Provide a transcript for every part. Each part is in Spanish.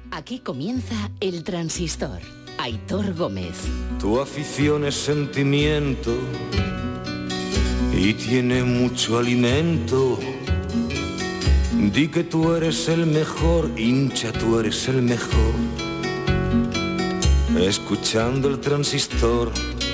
Aquí comienza El Transistor. Aitor Gómez. Tu afición es sentimiento y tiene mucho alimento. Di que tú eres el mejor, hincha, tú eres el mejor. Escuchando el Transistor.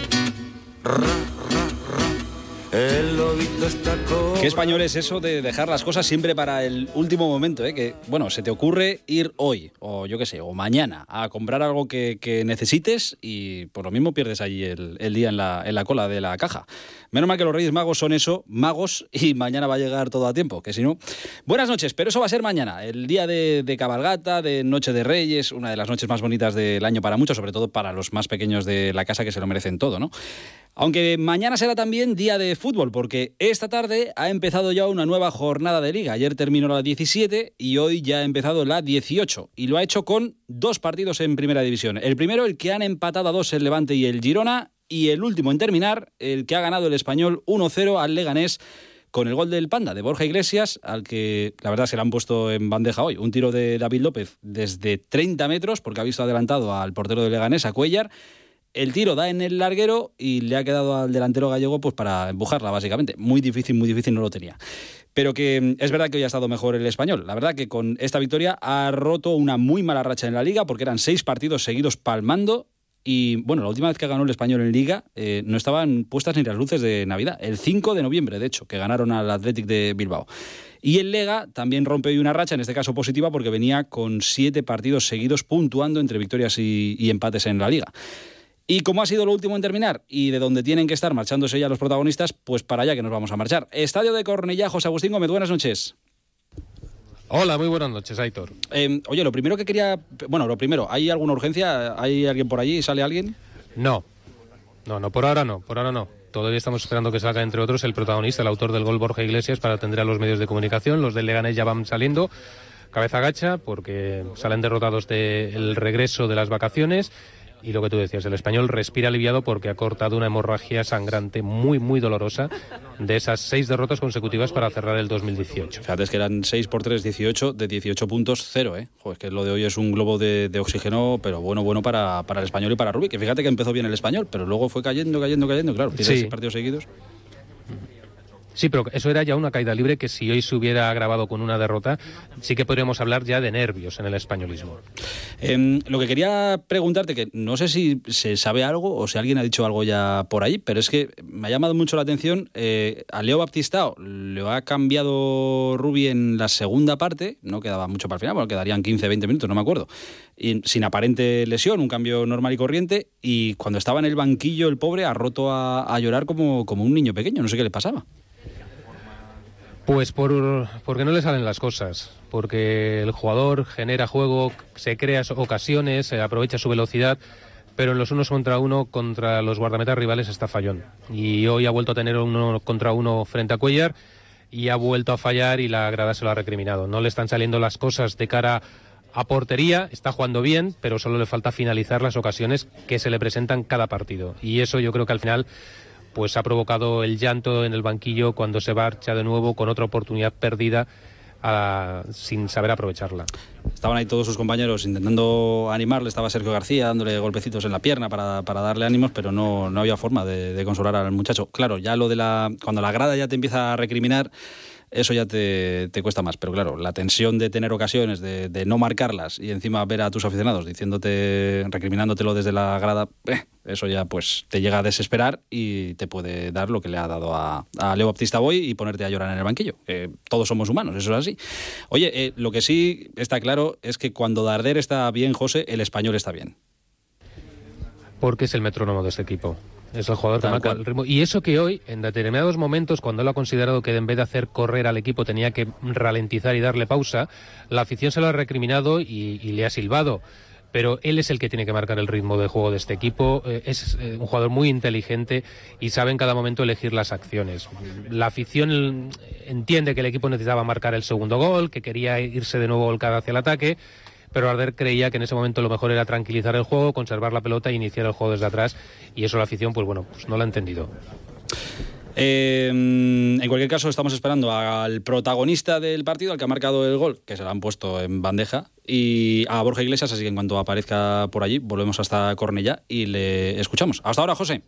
El lobito está con... Qué español es eso de dejar las cosas siempre para el último momento, ¿eh? Que, bueno, se te ocurre ir hoy, o yo qué sé, o mañana, a comprar algo que necesites y por lo mismo pierdes allí el día en la cola de la caja. Menos mal que los Reyes Magos son eso, magos, y mañana va a llegar todo a tiempo, que si no... Buenas noches, pero eso va a ser mañana, el día de cabalgata, de Noche de Reyes, una de las noches más bonitas del año para muchos, sobre todo para los más pequeños de la casa que se lo merecen todo, ¿no? Aunque mañana será también día de fútbol, porque esta tarde ha empezado ya una nueva jornada de Liga. Ayer terminó la 17 y hoy ya ha empezado la 18. Y lo ha hecho con 2 partidos en Primera División. El primero, el que han empatado a 2 el Levante y el Girona. Y el último en terminar, el que ha ganado el Español 1-0 al Leganés con el gol del Panda, de Borja Iglesias, al que la verdad se le han puesto en bandeja hoy. Un tiro de David López desde 30 metros, porque ha visto adelantado al portero del Leganés, a Cuéllar. El tiro da en el larguero y le ha quedado al delantero gallego pues para empujarla, básicamente. Muy difícil no lo tenía. Pero que es verdad que hoy ha estado mejor el Español. La verdad que con esta victoria ha roto una muy mala racha en la Liga, porque eran 6 partidos seguidos palmando. Y bueno, la última vez que ganó el Español en Liga no estaban puestas ni las luces de Navidad. El 5 de noviembre, de hecho, que ganaron al Athletic de Bilbao. Y el Lega también rompe hoy una racha, en este caso positiva, porque venía con 7 partidos seguidos puntuando entre victorias y empates en la Liga. Y como ha sido lo último en terminar y de donde tienen que estar marchándose ya los protagonistas, pues para allá que nos vamos a marchar. Estadio de Cornellá, José Agustín Gómez, buenas noches. Hola, muy buenas noches, Aitor. Oye, lo primero que quería... Bueno, lo primero, ¿hay alguna urgencia? ¿Hay alguien por allí? ¿Sale alguien? No, por ahora no. Todavía estamos esperando que salga, entre otros, el protagonista, el autor del gol, Borja Iglesias, para atender a los medios de comunicación. Los del Leganés ya van saliendo, cabeza gacha, porque salen derrotados del regreso de las vacaciones. Y lo que tú decías, el Español respira aliviado porque ha cortado una hemorragia sangrante muy, muy dolorosa de esas 6 derrotas consecutivas para cerrar el 2018. Fíjate, es que eran 6 por 3, 18, de 18 puntos, 0, ¿eh? Joder, es que lo de hoy es un globo de oxígeno, pero bueno para el Español y para Rubí, que fíjate que empezó bien el Español, pero luego fue cayendo, claro, tiene 6 partidos seguidos. Sí, pero eso era ya una caída libre que si hoy se hubiera agravado con una derrota, sí que podríamos hablar ya de nervios en el españolismo. Lo que quería preguntarte, que no sé si se sabe algo o si alguien ha dicho algo ya por ahí, pero es que me ha llamado mucho la atención, a Leo Baptistao le ha cambiado Rubí en la segunda parte, no quedaba mucho para el final, bueno, quedarían 15-20 minutos, no me acuerdo, y sin aparente lesión, un cambio normal y corriente, y cuando estaba en el banquillo el pobre ha roto a llorar como un niño pequeño, no sé qué le pasaba. Pues porque no le salen las cosas, porque el jugador genera juego, se crea ocasiones, aprovecha su velocidad, pero en los 1 contra 1 contra los guardametas rivales está fallón. Y hoy ha vuelto a tener 1 contra 1 frente a Cuéllar y ha vuelto a fallar y la grada se lo ha recriminado. No le están saliendo las cosas de cara a portería, está jugando bien, pero solo le falta finalizar las ocasiones que se le presentan cada partido. Y eso yo creo que al final pues ha provocado el llanto en el banquillo cuando se marcha de nuevo con otra oportunidad perdida sin saber aprovecharla. Estaban ahí todos sus compañeros intentando animarle, estaba Sergio García dándole golpecitos en la pierna para darle ánimos, pero no había forma de consolar al muchacho. Claro, ya lo de cuando la grada ya te empieza a recriminar, eso ya te cuesta más, pero claro, la tensión de tener ocasiones, de no marcarlas y encima ver a tus aficionados recriminándotelo desde la grada, eso ya pues te llega a desesperar y te puede dar lo que le ha dado a Leo Baptista Boy y ponerte a llorar en el banquillo. Todos somos humanos, eso es así. Oye, lo que sí está claro es que cuando Darder está bien, José, el Español está bien. Porque es el metrónomo de este equipo. Es el jugador que marca el ritmo. Y eso que hoy, en determinados momentos, cuando él ha considerado que en vez de hacer correr al equipo tenía que ralentizar y darle pausa, la afición se lo ha recriminado y le ha silbado. Pero él es el que tiene que marcar el ritmo de juego de este equipo. Es un jugador muy inteligente y sabe en cada momento elegir las acciones. La afición entiende que el equipo necesitaba marcar el segundo gol, que quería irse de nuevo volcada hacia el ataque, pero Darder creía que en ese momento lo mejor era tranquilizar el juego, conservar la pelota e iniciar el juego desde atrás, y eso la afición pues no lo ha entendido. En cualquier caso, estamos esperando al protagonista del partido, al que ha marcado el gol, que se lo han puesto en bandeja, y a Borja Iglesias, así que en cuanto aparezca por allí, volvemos hasta Cornellá y le escuchamos. Hasta ahora, José.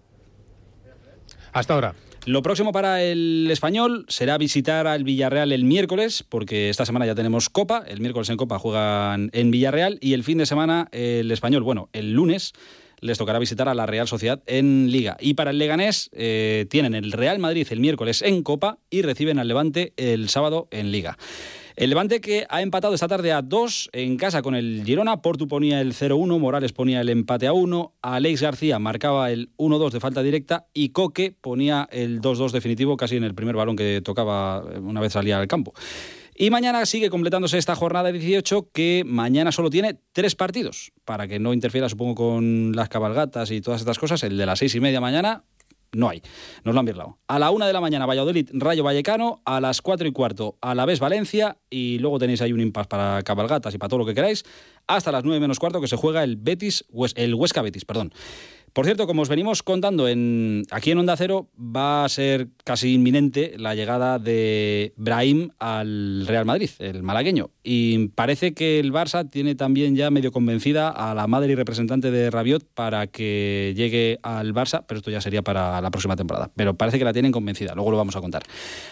Hasta ahora. Lo próximo para el Español será visitar al Villarreal el miércoles, porque esta semana ya tenemos Copa. El miércoles en Copa juegan en Villarreal y el fin de semana el Español, el lunes les tocará visitar a la Real Sociedad en Liga. Y para el Leganés tienen el Real Madrid el miércoles en Copa y reciben al Levante el sábado en Liga. El Levante, que ha empatado esta tarde a 2 en casa con el Girona. Portu ponía el 0-1, Morales ponía el empate a 1, Alex García marcaba el 1-2 de falta directa y Coque ponía el 2-2 definitivo casi en el primer balón que tocaba una vez salía al campo. Y mañana sigue completándose esta jornada 18, que mañana solo tiene 3 partidos, para que no interfiera, supongo, con las cabalgatas y todas estas cosas. El de las 6:30 mañana no hay, nos lo han virlado. A la 1 de la mañana Valladolid, Rayo Vallecano, a las 4:15 Alavés Valencia, y luego tenéis ahí un impasse para cabalgatas y para todo lo que queráis, hasta las 9 menos cuarto, que se juega el Huesca Betis. Por cierto, como os venimos contando aquí en Onda Cero, va a ser casi inminente la llegada de Brahim al Real Madrid, el malagueño. Y parece que el Barça tiene también ya medio convencida a la madre y representante de Rabiot para que llegue al Barça, pero esto ya sería para la próxima temporada. Pero parece que la tienen convencida, luego lo vamos a contar.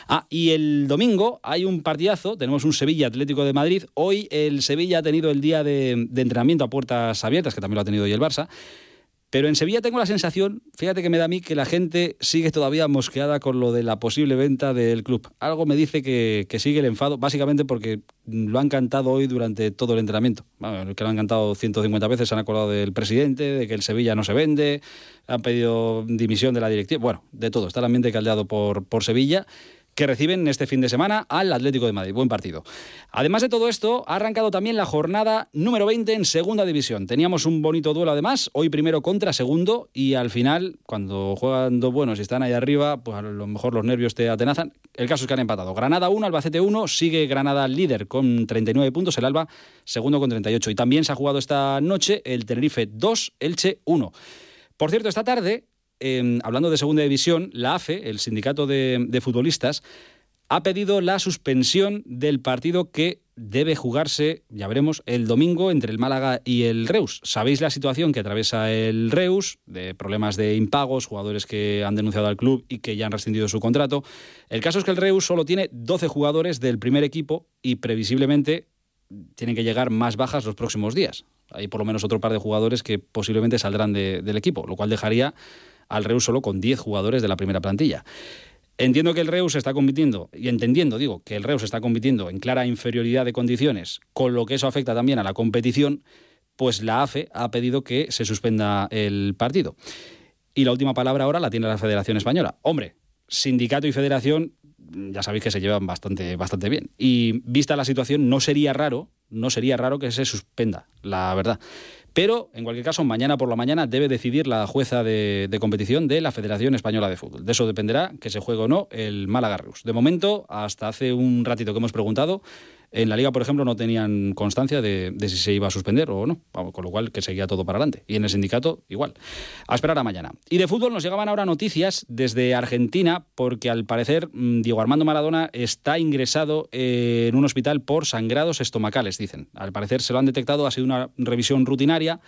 Y el domingo hay un partidazo, tenemos un Sevilla Atlético de Madrid. Hoy el Sevilla ha tenido el día de entrenamiento a puertas abiertas, que también lo ha tenido hoy el Barça. Pero en Sevilla tengo la sensación, fíjate que me da a mí, que la gente sigue todavía mosqueada con lo de la posible venta del club. Algo me dice que sigue el enfado, básicamente porque lo han cantado hoy durante todo el entrenamiento. Que lo han cantado 150 veces, se han acordado del presidente, de que el Sevilla no se vende, han pedido dimisión de la directiva. Bueno, de todo, está el ambiente caldeado por Sevilla, que reciben este fin de semana al Atlético de Madrid. Buen partido. Además de todo esto, ha arrancado también la jornada número 20 en Segunda División. Teníamos un bonito duelo además, hoy primero contra segundo, y al final, cuando juegan dos buenos y están ahí arriba, pues a lo mejor los nervios te atenazan. El caso es que han empatado. Granada 1, Albacete 1, sigue Granada líder con 39 puntos, el Alba segundo con 38. Y también se ha jugado esta noche el Tenerife 2, Elche 1. Por cierto, esta tarde, hablando de Segunda División, la AFE, el sindicato de futbolistas, ha pedido la suspensión del partido que debe jugarse, ya veremos, el domingo entre el Málaga y el Reus. Sabéis la situación que atraviesa el Reus, de problemas de impagos, jugadores que han denunciado al club y que ya han rescindido su contrato. El caso es que el Reus solo tiene 12 jugadores del primer equipo y previsiblemente tienen que llegar más bajas los próximos días. Hay por lo menos otro par de jugadores que posiblemente saldrán del equipo, lo cual dejaría al Reus solo con 10 jugadores de la primera plantilla. Entiendo que el Reus está compitiendo, y que el Reus está compitiendo en clara inferioridad de condiciones, con lo que eso afecta también a la competición, pues la AFE ha pedido que se suspenda el partido. Y la última palabra ahora la tiene la Federación Española. Hombre, sindicato y federación ya sabéis que se llevan bastante bien. Y vista la situación, no sería raro que se suspenda, la verdad. Pero, en cualquier caso, mañana por la mañana debe decidir la jueza de competición de la Federación Española de Fútbol. De eso dependerá que se juegue o no el Málaga-Reus. De momento, hasta hace un ratito que hemos preguntado, en la Liga, por ejemplo, no tenían constancia de si se iba a suspender o no, con lo cual que seguía todo para adelante. Y en el sindicato, igual. A esperar a mañana. Y de fútbol nos llegaban ahora noticias desde Argentina, porque al parecer Diego Armando Maradona está ingresado en un hospital por sangrados estomacales, dicen. Al parecer se lo han detectado, ha sido una revisión rutinaria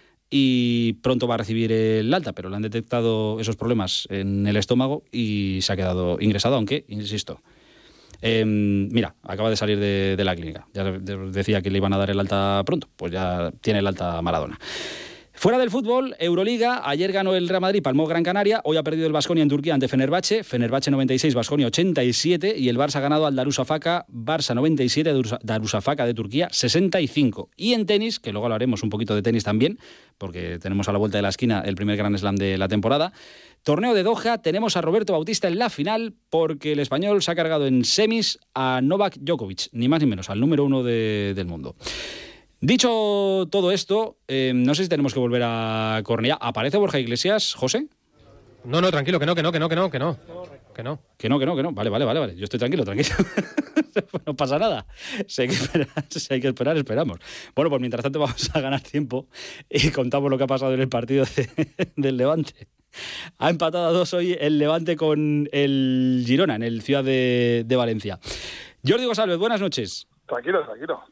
y pronto va a recibir el alta, pero le han detectado esos problemas en el estómago y se ha quedado ingresado, aunque, insisto, mira, acaba de salir de la clínica. Ya decía que le iban a dar el alta pronto, pues ya tiene el alta Maradona. Fuera del fútbol, Euroliga, ayer ganó el Real Madrid, palmó Gran Canaria, hoy ha perdido el Baskonia en Turquía ante Fenerbahce 96, Baskonia 87, y el Barça ha ganado al Darüşşafaka, Barça 97, Darüşşafaka de Turquía 65. Y en tenis, que luego hablaremos un poquito de tenis también, porque tenemos a la vuelta de la esquina el primer Grand Slam de la temporada. Torneo de Doha, tenemos a Roberto Bautista en la final, porque el español se ha cargado en semis a Novak Djokovic, ni más ni menos, al número 1 del mundo. Dicho todo esto, no sé si tenemos que volver a Cornellá. ¿Aparece Borja Iglesias, José? No, tranquilo, que no. Que no. Vale. Yo estoy tranquilo. No pasa nada. Si hay que esperar, esperamos. Bueno, pues mientras tanto vamos a ganar tiempo y contamos lo que ha pasado en el partido del Levante. Ha empatado a 2 hoy el Levante con el Girona en el Ciudad de Valencia. Jordi González, buenas noches. Tranquilo.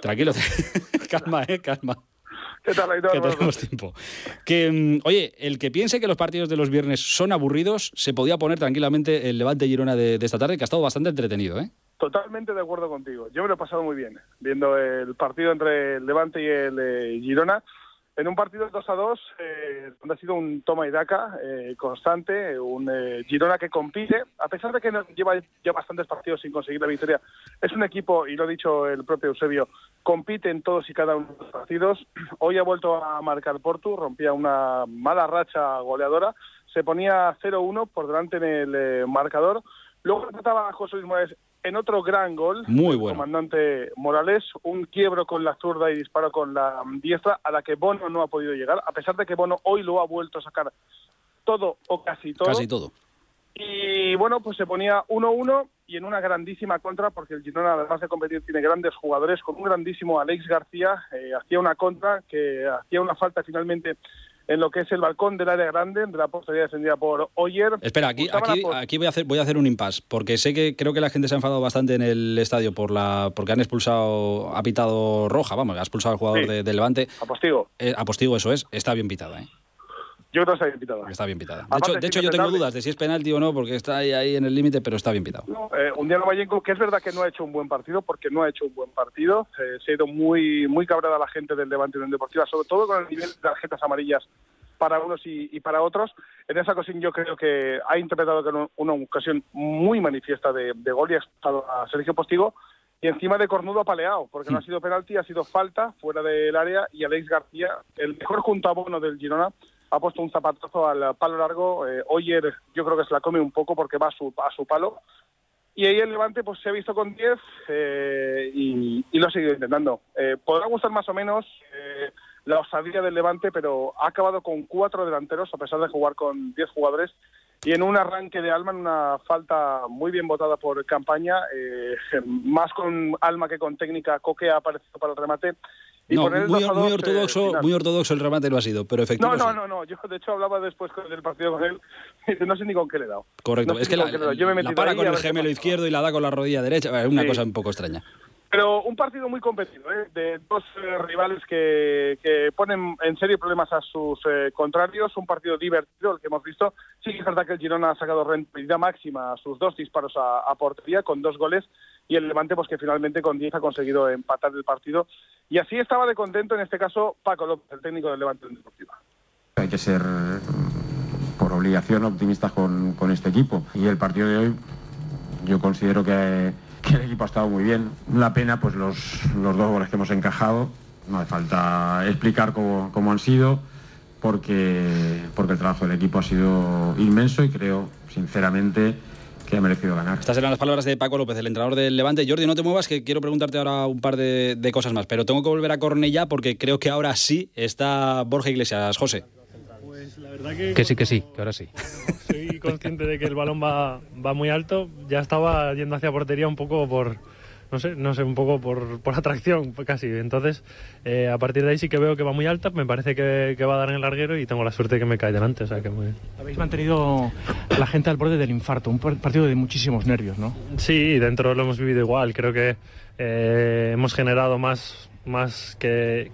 Calma, calma. ¿Qué tal, Aitor? Que tenemos tiempo. Oye, el que piense que los partidos de los viernes son aburridos, se podía poner tranquilamente el Levante-Girona de esta tarde, que ha estado bastante entretenido, ¿eh? Totalmente de acuerdo contigo. Yo me lo he pasado muy bien viendo el partido entre el Levante y el Girona. En un partido 2-2, donde ha sido un toma y daca constante, un Girona que compite, a pesar de que lleva ya bastantes partidos sin conseguir la victoria. Es un equipo, y lo ha dicho el propio Eusebio, compite en todos y cada uno de los partidos. Hoy ha vuelto a marcar Portu, rompía una mala racha goleadora, se ponía 0-1 por delante en el marcador. Luego trataba a José Luis Morales en otro gran gol, muy bueno. El comandante Morales, un quiebro con la zurda y disparo con la diestra, a la que Bono no ha podido llegar, a pesar de que Bono hoy lo ha vuelto a sacar todo o casi todo. Casi todo. Y bueno, pues se ponía 1-1 y en una grandísima contra, porque el Girona, además de competir, tiene grandes jugadores, con un grandísimo Alex García, hacía una contra, que hacía una falta finalmente en lo que es el balcón del área grande, de la portería defendida por Oyer. Espera, aquí voy a hacer un impasse, porque sé que creo que la gente se ha enfadado bastante en el estadio porque han expulsado, ha pitado roja, ha expulsado al jugador del Levante. A Postigo. A Postigo, eso es, está bien pitada, ¿eh? Yo creo que está bien pitada. Está bien pitada. De hecho yo tengo dudas de si es penalti o no, porque está ahí en el límite, pero está bien pitado. No, un Diego Vallenco, que es verdad que no ha hecho un buen partido, porque no ha hecho un buen partido. Se ha ido muy, muy cabreada la gente del Levante Unión Deportiva, sobre todo con el nivel de tarjetas amarillas para unos y para otros. En esa ocasión yo creo que ha interpretado que una ocasión muy manifiesta de gol y ha expulsado a Sergio Postigo, y encima de cornudo apaleado, porque no ha sido penalti, ha sido falta fuera del área, y Alex García, el mejor junto a Bono del Girona, ha puesto un zapatazo al palo largo. Oyer yo creo que se la come un poco porque va a su palo, y ahí el Levante pues se ha visto con 10 y lo ha seguido intentando. Podrá gustar más o menos la osadía del Levante, pero ha acabado con 4 delanteros a pesar de jugar con 10 jugadores, y en un arranque de alma, en una falta muy bien botada por Campaña, más con alma que con técnica, Coque ha aparecido para el remate. Y no, muy ortodoxo el remate no ha sido, pero efectivamente. No. Yo de hecho hablaba después del partido con él y dice, no sé ni con qué le he dado. Correcto, no es que la para con el gemelo izquierdo y la da con la rodilla derecha, es una cosa un poco extraña. Pero un partido muy competido, de dos rivales que ponen en serio problemas a sus contrarios. Un partido divertido, el que hemos visto. Sí que es verdad que el Girona ha sacado rentabilidad máxima a sus 2 disparos a portería, con 2 goles, y el Levante pues que finalmente con 10 ha conseguido empatar el partido. Y así estaba de contento, en este caso, Paco López, el técnico del Levante Deportiva. Hay que ser, por obligación, optimistas con este equipo. Y el partido de hoy, yo considero que el equipo ha estado muy bien. Una pena pues los 2 goles que hemos encajado. No hace falta explicar cómo han sido, porque el trabajo del equipo ha sido inmenso y creo, sinceramente, que ha merecido ganar. Estas eran las palabras de Paco López, el entrenador del Levante. Jordi, no te muevas, que quiero preguntarte ahora un par de cosas más, pero tengo que volver a Cornellá porque creo que ahora sí está Borja Iglesias. José. Pues la verdad que sí, que ahora sí. Soy consciente de que el balón va muy alto. Ya estaba yendo hacia portería un poco por un poco por atracción casi. Entonces, a partir de ahí sí que veo que va muy alta. Me parece que va a dar en el larguero y tengo la suerte de que me cae delante. O sea, que muy... Habéis mantenido a la gente al borde del infarto, un partido de muchísimos nervios, ¿no? Sí, dentro lo hemos vivido igual. Creo que hemos generado más que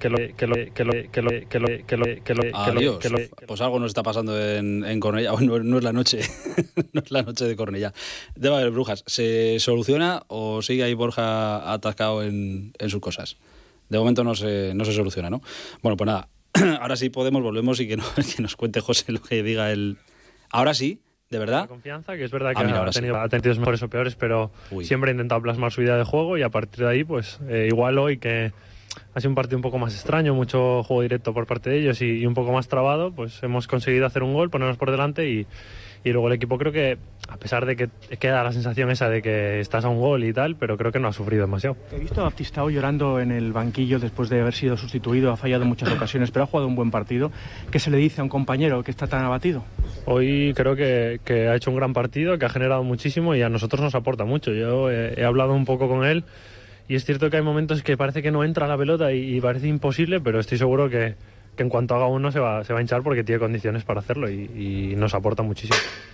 Adiós. Pues algo nos está pasando en Cornellá. No es la noche. No es la noche de Cornellá. Debe haber brujas. ¿Se soluciona o sigue ahí Borja atascado en sus cosas? De momento no se soluciona, ¿no? Bueno, pues nada. Ahora sí volvemos y que nos cuente José lo que diga él. Ahora sí. ¿De verdad? La confianza, que es verdad que ha tenido mejores o peores, pero siempre ha intentado plasmar su idea de juego, y a partir de ahí, pues igual hoy, que ha sido un partido un poco más extraño, mucho juego directo por parte de ellos y un poco más trabado, pues hemos conseguido hacer un gol, ponernos por delante y luego el equipo, creo que, a pesar de que queda la sensación esa de que estás a un gol y tal, pero creo que no ha sufrido demasiado. He visto a Baptistao llorando en el banquillo después de haber sido sustituido, ha fallado en muchas ocasiones, pero ha jugado un buen partido. ¿Qué se le dice a un compañero que está tan abatido? Hoy creo que ha hecho un gran partido, que ha generado muchísimo y a nosotros nos aporta mucho. Yo he hablado un poco con él y es cierto que hay momentos que parece que no entra la pelota y parece imposible, pero estoy seguro que en cuanto haga uno se va a hinchar porque tiene condiciones para hacerlo y nos aporta muchísimo.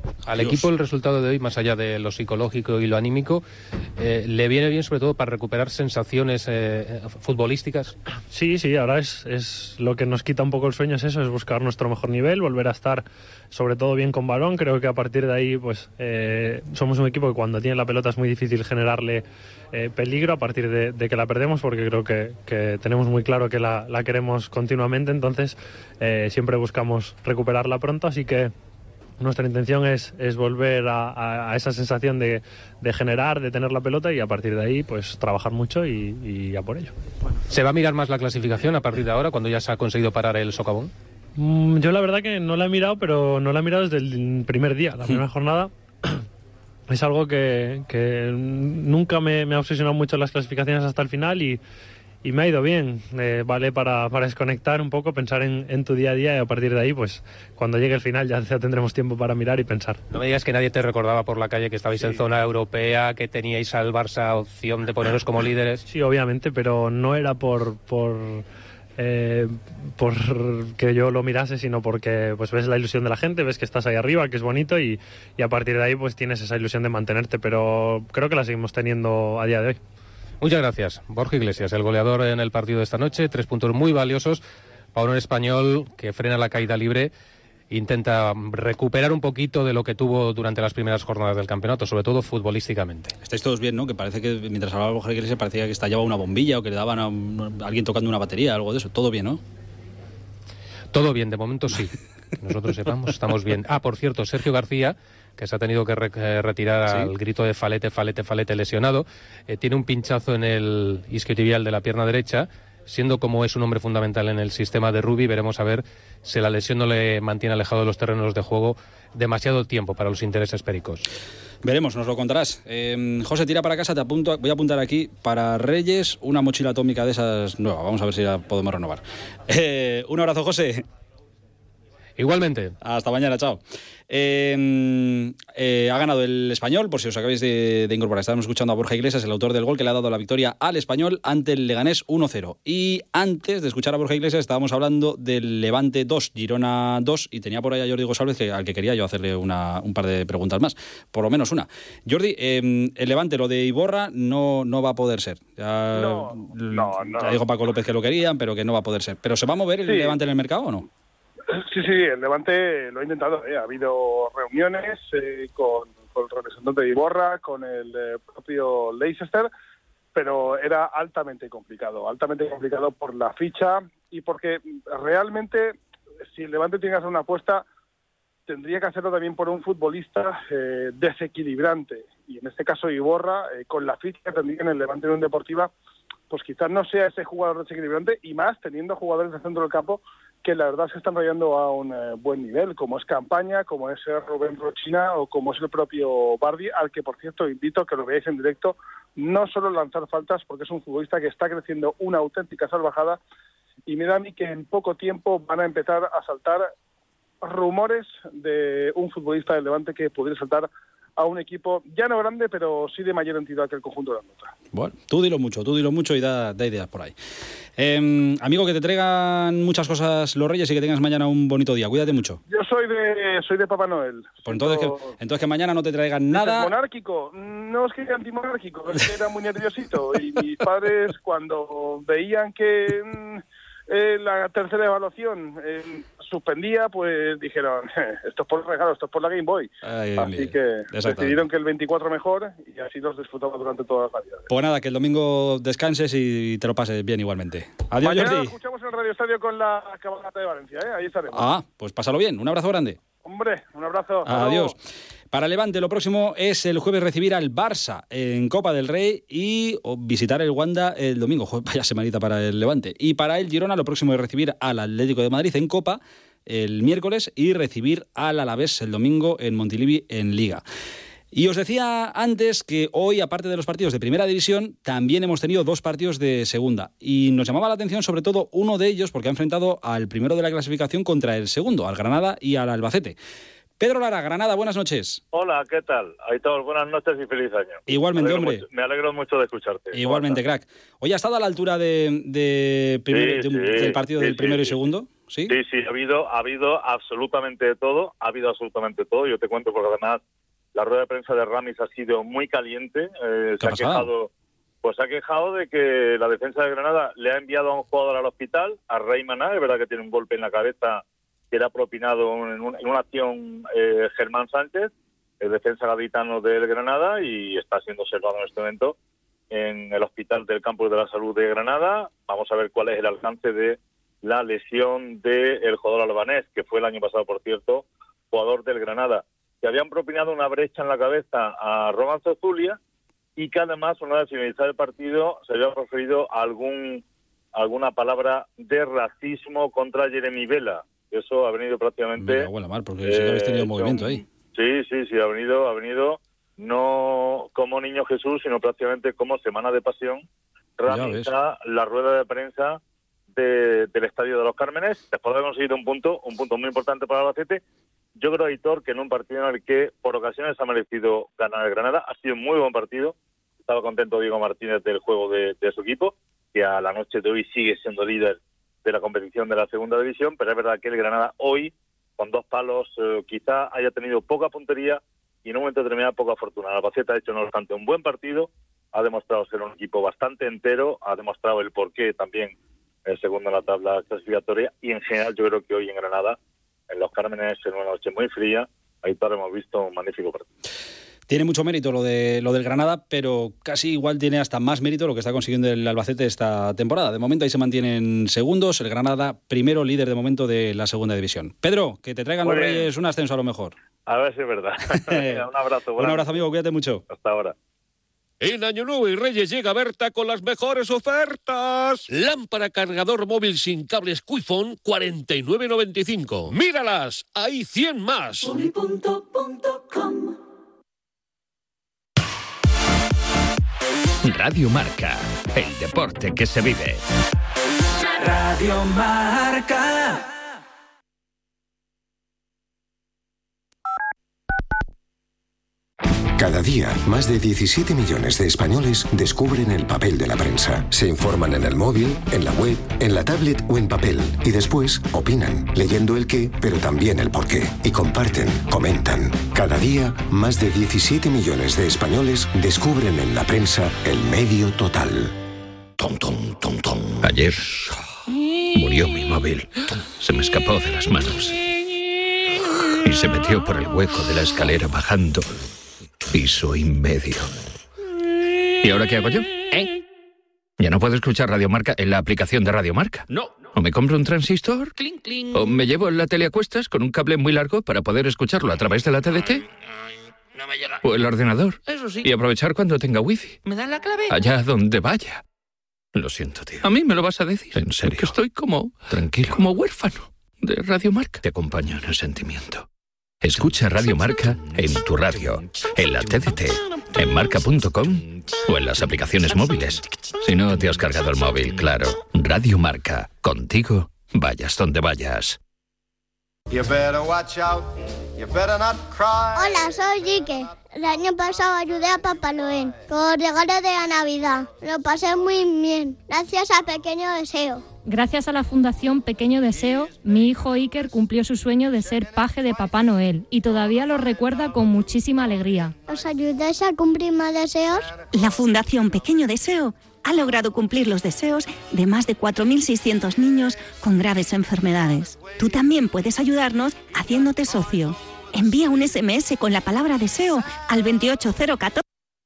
Al equipo el resultado de hoy, más allá de lo psicológico y lo anímico, ¿le viene bien sobre todo para recuperar sensaciones futbolísticas? Sí, ahora es lo que nos quita un poco el sueño, es eso, es buscar nuestro mejor nivel, volver a estar sobre todo bien con balón. Creo que a partir de ahí pues somos un equipo que cuando tiene la pelota es muy difícil generarle peligro a partir de que la perdemos, porque creo que tenemos muy claro que la queremos continuamente, entonces siempre buscamos recuperarla pronto, así que nuestra intención es volver a esa sensación de generar, de tener la pelota, y a partir de ahí pues trabajar mucho y a por ello. ¿Se va a mirar más la clasificación a partir de ahora, cuando ya se ha conseguido parar el socavón? Yo la verdad que no la he mirado, pero no la he mirado desde el primer día, la primera jornada. Es algo que nunca me ha obsesionado mucho las clasificaciones hasta el final y me ha ido bien. Vale para desconectar un poco, pensar en tu día a día, y a partir de ahí, pues cuando llegue el final ya tendremos tiempo para mirar y pensar. No me digas que nadie te recordaba por la calle que estabais en zona europea, que teníais al Barça opción de poneros como líderes. Sí, obviamente, pero no era por que yo lo mirase, sino porque pues ves la ilusión de la gente, ves que estás ahí arriba, que es bonito, y a partir de ahí pues tienes esa ilusión de mantenerte, pero creo que la seguimos teniendo a día de hoy. Muchas gracias. Borja Iglesias, el goleador en el partido de esta noche. 3 puntos muy valiosos para un español que frena la caída libre. Intenta recuperar un poquito de lo que tuvo durante las primeras jornadas del campeonato, sobre todo futbolísticamente. Estáis todos bien, ¿no? Que parece que mientras hablaba Borja Iglesias parecía que estallaba una bombilla o que le daban a alguien tocando una batería, algo de eso. Todo bien, ¿no? Todo bien, de momento sí. Que nosotros sepamos, estamos bien. Por cierto, Sergio García, que se ha tenido que retirar al grito de falete lesionado, tiene un pinchazo en el isquiotibial de la pierna derecha. Siendo como es un hombre fundamental en el sistema de rugby, veremos a ver si la lesión no le mantiene alejado de los terrenos de juego demasiado tiempo para los intereses pericos. Veremos, nos lo contarás. José, tira para casa, voy a apuntar aquí para Reyes una mochila atómica de esas nuevas. Vamos a ver si la podemos renovar. Un abrazo, José. Igualmente. Hasta mañana, chao. Ha ganado el Español, por si os acabáis de incorporar. Estábamos escuchando a Borja Iglesias, el autor del gol que le ha dado la victoria al Español ante el Leganés 1-0. Y antes de escuchar a Borja Iglesias estábamos hablando del Levante 2, Girona 2, y tenía por ahí a Jordi González, al que quería yo hacerle un par de preguntas más, por lo menos una. Jordi, el Levante, lo de Iborra no va a poder ser. Ya dijo Paco López que lo querían, pero que no va a poder ser. ¿Pero se va a mover el Levante en el mercado o no? Sí, el Levante lo ha intentado. Ha habido reuniones con el representante de Iborra, con el propio Leicester, pero era altamente complicado por la ficha y porque realmente si el Levante tiene que hacer una apuesta tendría que hacerlo también por un futbolista desequilibrante, y en este caso Iborra, con la ficha que tendría en el Levante Unión Deportiva, pues quizás no sea ese jugador desequilibrante, y más teniendo jugadores de centro del campo que la verdad se están rayando a un buen nivel, como es Campaña, como es Rubén Rochina o como es el propio Bardi, al que por cierto invito a que lo veáis en directo, no solo lanzar faltas, porque es un futbolista que está creciendo una auténtica salvajada, y me da a mí que en poco tiempo van a empezar a saltar rumores de un futbolista del Levante que podría saltar a un equipo ya no grande, pero sí de mayor entidad que el conjunto de la Nota. Bueno, tú dilo mucho y da ideas por ahí. Amigo, que te traigan muchas cosas los Reyes y que tengas mañana un bonito día. Cuídate mucho. Yo soy de Papá Noel. Pues entonces que mañana no te traigan nada. Monárquico. No es que sea antimonárquico, es que era muy nerviosito. Y mis padres, cuando veían que la tercera evaluación suspendía, pues dijeron, esto es por el regalo, esto es por la Game Boy. Así que decidieron que el 24 mejor, y así los disfrutaba durante todas las navidades. Pues nada, que el domingo descanses y te lo pases bien igualmente. Adiós, mañana Jordi. Nos escuchamos en el Radio Estadio con la cabalgata de Valencia, ahí estaremos. Pues pásalo bien, un abrazo grande. Hombre, un abrazo. Adiós. Para Levante lo próximo es el jueves recibir al Barça en Copa del Rey y visitar el Wanda el domingo. Vaya semanita para el Levante. Y para el Girona lo próximo es recibir al Atlético de Madrid en Copa el miércoles y recibir al Alavés el domingo en Montilivi en Liga. Y os decía antes que hoy, aparte de los partidos de Primera División, también hemos tenido 2 partidos de Segunda. Y nos llamaba la atención sobre todo uno de ellos porque ha enfrentado al primero de la clasificación contra el segundo, al Granada y al Albacete. Pedro Lara, Granada, buenas noches. Hola, ¿qué tal? Aitor, buenas noches y feliz año. Igualmente, hombre. Me alegro mucho de escucharte. Igualmente, crack. ¿Hoy ha estado a la altura del partido del primero y segundo? ¿sí? Sí, ha habido absolutamente todo, Yo te cuento porque además la rueda de prensa de Ramis ha sido muy caliente. Se ha quejado de que la defensa de Granada le ha enviado a un jugador al hospital, a Rey Maná. Es verdad que tiene un golpe en la cabeza que era propinado en una acción Germán Sánchez, el defensa gaditano del Granada, y está siendo observado en este momento en el Hospital del Campo de la Salud de Granada. Vamos a ver cuál es el alcance de la lesión del jugador albanés, que fue el año pasado, por cierto, jugador del Granada, que habían propinado una brecha en la cabeza a Román Zozulia y que además, una vez finalizado el partido, se había proferido alguna palabra de racismo contra Jeremy Vela. Eso ha venido prácticamente... Mira, huele mal, porque sí que habéis tenido movimiento ahí. Sí, ha venido no como Niño Jesús, sino prácticamente como Semana de Pasión. Ramita la rueda de prensa del Estadio de los Cármenes, después de haber conseguido un punto muy importante para el Albacete. Yo creo, Aitor, que en un partido en el que por ocasiones ha merecido ganar el Granada, ha sido un muy buen partido. Estaba contento Diego Martínez del juego de su equipo, que a la noche de hoy sigue siendo líder de la competición de la segunda división, pero es verdad que el Granada hoy, con 2 palos, quizá haya tenido poca puntería y en un momento determinado poca fortuna. Albacete ha hecho, no obstante, un buen partido, ha demostrado ser un equipo bastante entero, ha demostrado el porqué también el segundo en la tabla clasificatoria, y en general yo creo que hoy en Granada, en los Cármenes, en una noche muy fría, ahí hemos visto un magnífico partido. Tiene mucho mérito lo del Granada, pero casi igual tiene hasta más mérito lo que está consiguiendo el Albacete esta temporada. De momento ahí se mantienen segundos, el Granada primero líder de momento de la segunda división. Pedro, que te traigan los Reyes un ascenso a lo mejor. A ver si es verdad. Un abrazo. Un abrazo, amigo, cuídate mucho. Hasta ahora. En Año Nuevo y Reyes llega Berta con las mejores ofertas. Lámpara cargador móvil sin cables Quiphone, 49,95. ¡Míralas! ¡Hay 100 más! Radio Marca, el deporte que se vive. Radio Marca. Cada día, más de 17 millones de españoles descubren el papel de la prensa. Se informan en el móvil, en la web, en la tablet o en papel. Y después opinan, leyendo el qué, pero también el por qué. Y comparten, comentan. Cada día, más de 17 millones de españoles descubren en la prensa el medio total. Ayer murió mi móvil. Se me escapó de las manos. Y se metió por el hueco de la escalera bajando. Piso y medio. ¿Y ahora qué hago yo? ¿Ya no puedo escuchar Radio Marca en la aplicación de Radio Marca? No. ¿O me compro un transistor? Cling, cling. ¿O me llevo la tele a cuestas con un cable muy largo para poder escucharlo a través de la TDT? No me llega. ¿O el ordenador? Eso sí. Y aprovechar cuando tenga wifi. ¿Me dan la clave? Allá donde vaya. Lo siento, tío. ¿A mí me lo vas a decir? En serio. Que estoy como... Tranquilo. Como huérfano de Radio Marca. Te acompaño en el sentimiento. Escucha Radio Marca en tu radio, en la TDT, en marca.com o en las aplicaciones móviles. Si no te has cargado el móvil, claro. Radio Marca, contigo, vayas donde vayas. Hola, soy Quique. El año pasado ayudé a Papá Noel con regalos de la Navidad. Lo pasé muy bien, gracias a Pequeño Deseo. Gracias a la Fundación Pequeño Deseo, mi hijo Iker cumplió su sueño de ser paje de Papá Noel y todavía lo recuerda con muchísima alegría. ¿Os ayudáis a cumplir más deseos? La Fundación Pequeño Deseo ha logrado cumplir los deseos de más de 4.600 niños con graves enfermedades. Tú también puedes ayudarnos haciéndote socio. Envía un SMS con la palabra deseo al 28014.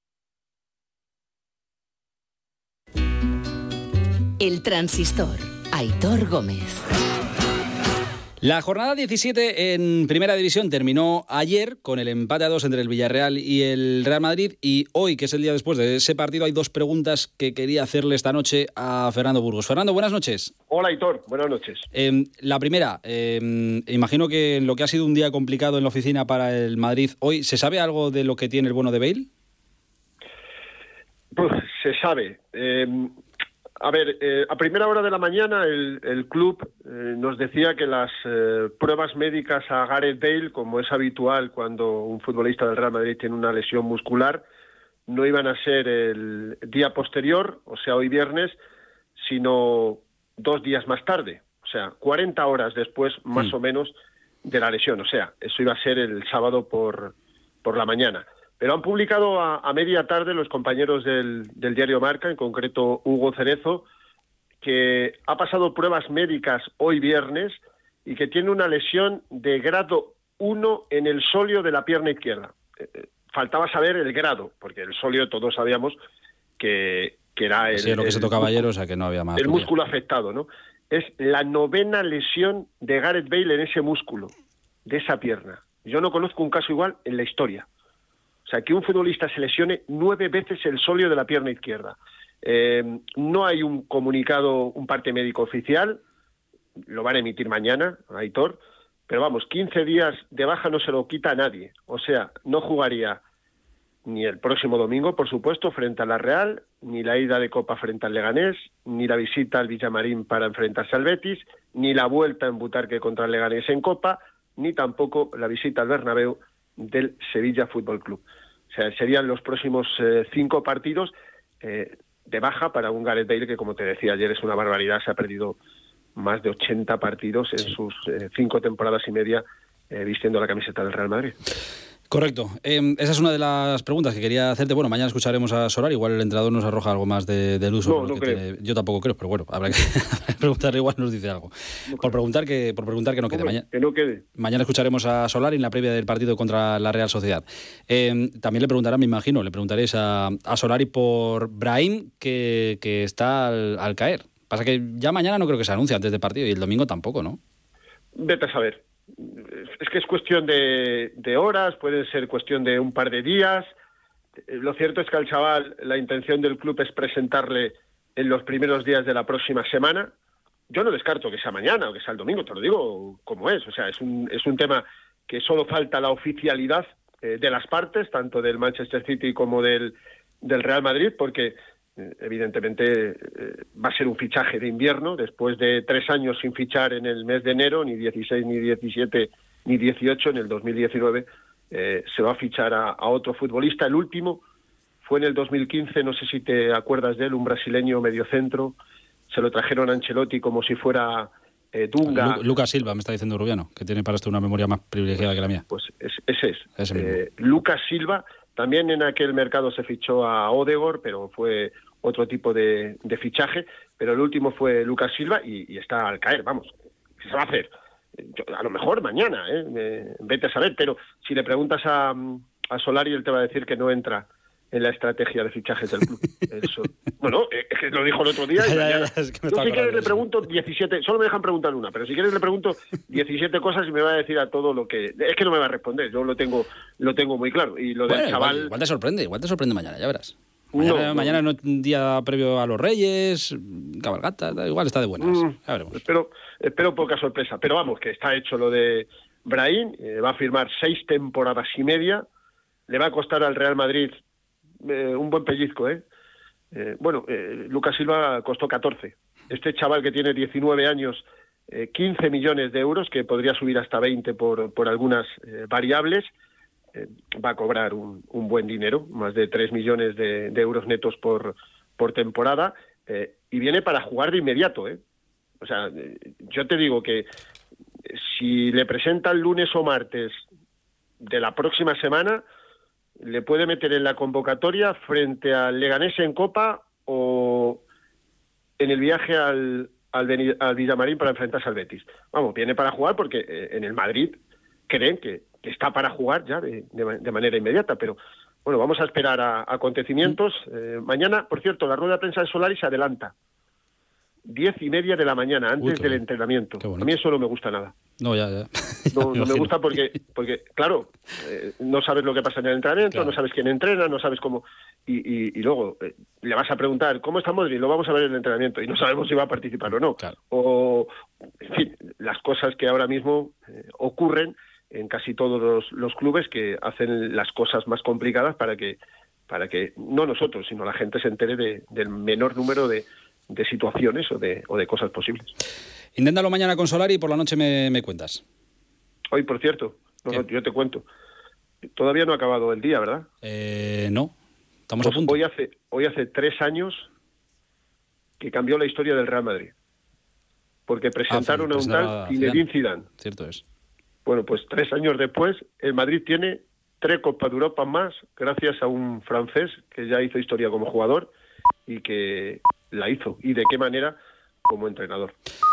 El Transistor, Aitor Gómez. La jornada 17 en Primera División terminó ayer con el empate a 2 entre el Villarreal y el Real Madrid, y hoy, que es el día después de ese partido, hay 2 preguntas que quería hacerle esta noche a Fernando Burgos. Fernando, buenas noches. Hola, Aitor, buenas noches. La primera, imagino que en lo que ha sido un día complicado en la oficina para el Madrid hoy, ¿se sabe algo de lo que tiene el bono de Bale? Pues se sabe. A ver, a primera hora de la mañana el club nos decía que las pruebas médicas a Gareth Bale, como es habitual cuando un futbolista del Real Madrid tiene una lesión muscular, no iban a ser el día posterior, o sea, hoy viernes, sino 2 días más tarde. O sea, 40 horas después, más o menos, de la lesión. O sea, eso iba a ser el sábado por la mañana. Pero han publicado a media tarde los compañeros del diario Marca, en concreto Hugo Cerezo, que ha pasado pruebas médicas hoy viernes y que tiene una lesión de grado 1 en el sóleo de la pierna izquierda. Faltaba saber el grado, porque el sóleo todos sabíamos que era lo que se tocaba ayer, o sea que no había más. El músculo afectado, ¿no? Es la 9ª lesión de Gareth Bale en ese músculo, de esa pierna. Yo no conozco un caso igual en la historia. O sea, que un futbolista se lesione 9 veces el sóleo de la pierna izquierda. No hay un comunicado, un parte médico oficial, lo van a emitir mañana, Aitor, pero vamos, 15 días de baja no se lo quita a nadie. O sea, no jugaría ni el próximo domingo, por supuesto, frente a la Real, ni la ida de Copa frente al Leganés, ni la visita al Villamarín para enfrentarse al Betis, ni la vuelta en Butarque contra el Leganés en Copa, ni tampoco la visita al Bernabéu del Sevilla Fútbol Club. O sea, serían los próximos 5 partidos de baja para un Gareth Bale que, como te decía ayer, es una barbaridad. Se ha perdido más de 80 partidos en sus 5 temporadas y media vistiendo la camiseta del Real Madrid. Correcto. Esa es una de las preguntas que quería hacerte. Bueno, mañana escucharemos a Solari. Igual el entrenador nos arroja algo más de luz. No creo. Yo tampoco creo, pero bueno, habrá que preguntarle, igual nos dice algo. Por preguntar que no quede. Que no quede. Mañana escucharemos a Solari en la previa del partido contra la Real Sociedad. También le preguntaréis a Solari por Brahim, que está al caer. Pasa que ya mañana no creo que se anuncie antes del partido y el domingo tampoco, ¿no? Vete a saber. Es que es cuestión de horas, puede ser cuestión de un par de días. Lo cierto es que al chaval la intención del club es presentarle en los primeros días de la próxima semana. Yo no descarto que sea mañana o que sea el domingo, te lo digo como es. O sea, es un tema que solo falta la oficialidad de las partes, tanto del Manchester City como del Real Madrid, porque evidentemente va a ser un fichaje de invierno, después de 3 años sin fichar en el mes de enero, ni 16, ni 17, ni 18, en el 2019 se va a fichar a otro futbolista. El último fue en el 2015, no sé si te acuerdas de él, un brasileño mediocentro, se lo trajeron a Ancelotti como si fuera Dunga. Lucas Silva, me está diciendo Rubiano, que tiene para esto una memoria más privilegiada que la mía. Pues ese es. Lucas Silva. También en aquel mercado se fichó a Odegaard, pero fue otro tipo de fichaje. Pero el último fue Lucas Silva y está al caer, vamos. ¿Qué se va a hacer? A lo mejor mañana, vete a saber. Pero si le preguntas a Solari, él te va a decir que no entra en la estrategia de fichajes del club. Eso. Bueno, es que lo dijo el otro día. Es que yo si quieres le pregunto 17, solo me dejan preguntar una, pero si quieres le pregunto 17 cosas y me va a decir a todo lo que... Es que no me va a responder, yo lo tengo muy claro. Y lo del chaval... Igual te sorprende mañana, ya verás. Mañana no es un día previo a los Reyes, cabalgata, igual está de buenas. Ya veremos. Espero poca sorpresa, pero vamos, que está hecho lo de Brahim, va a firmar 6 temporadas y media, le va a costar al Real Madrid un buen pellizco, Lucas Silva costó 14. Este chaval que tiene 19 años, 15 millones de euros, que podría subir hasta 20 por algunas variables, va a cobrar un buen dinero, más de 3 millones de euros netos por temporada, y viene para jugar de inmediato, O sea, yo te digo que si le presentan lunes o martes de la próxima semana, le puede meter en la convocatoria frente al Leganés en Copa o en el viaje al Villamarín para enfrentarse al Betis. Vamos, viene para jugar porque en el Madrid creen que está para jugar ya de manera inmediata, pero bueno, vamos a esperar a acontecimientos. Mañana, por cierto, la rueda de prensa de Solari se adelanta. 10:30 de la mañana, antes del entrenamiento. A mí eso no me gusta nada. No, ya. No me gusta porque claro, no sabes lo que pasa en el entrenamiento, claro. No sabes quién entrena, no sabes cómo... Y luego le vas a preguntar, ¿cómo está Modric? Lo vamos a ver en el entrenamiento y no sabemos si va a participar o no. Claro. O, en fin, las cosas que ahora mismo ocurren en casi todos los clubes, que hacen las cosas más complicadas para que no nosotros, sino la gente se entere del menor número de situaciones o de cosas posibles. Inténtalo mañana con Solari y por la noche me cuentas. Hoy, por cierto, yo te cuento. Todavía no ha acabado el día, ¿verdad? No, estamos a punto. Hoy hace 3 años que cambió la historia del Real Madrid. porque presentaron a un tal Zinedine Zidane. Cierto es. Bueno, pues 3 años después, el Madrid tiene 3 Copas de Europa más, gracias a un francés que ya hizo historia como jugador y que la hizo. ¿Y de qué manera? Como entrenador.